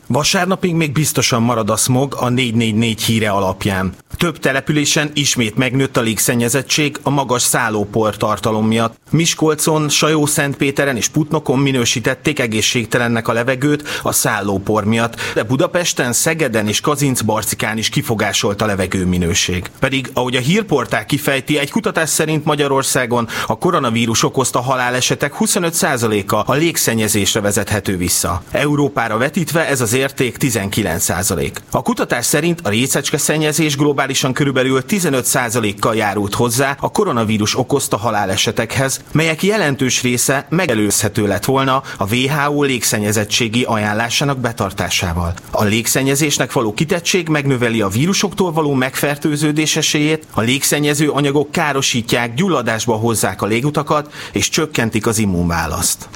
Vasárnapig még biztosan marad a szmog a 444 híre alapján. Több településen ismét megnőtt a légszennyezettség a magas szállópor tartalom miatt. Miskolcon, Sajó-Szentpéteren és Putnokon minősítették egészségtelennek a levegőt a szállópor miatt, de Budapesten, Szegeden és Kazincbarcikán is kifogásolt a levegőminőség. Pedig, ahogy a hírportál kifejti, egy kutatás szerint Magyarországon a koronavírus okozta halálesetek 25%-a a légszennyezésre vezethető vissza. Európára vetítve ez az érték 19%. A kutatás szerint a részecskeszennyezés globálisan körülbelül 15%-kal járult hozzá a koronavírus okozta halálesetekhez, melyek jelentős része megelőzhető lett volna a WHO légszennyezettségi ajánlásának betartásával. A légszennyezésnek való kitettség megnöveli a vírusoktól való megfertőződés esélyét, a légszennyező anyagok károsítják, gyulladásba hozzák a légutakat és csökkentik az immunválaszt.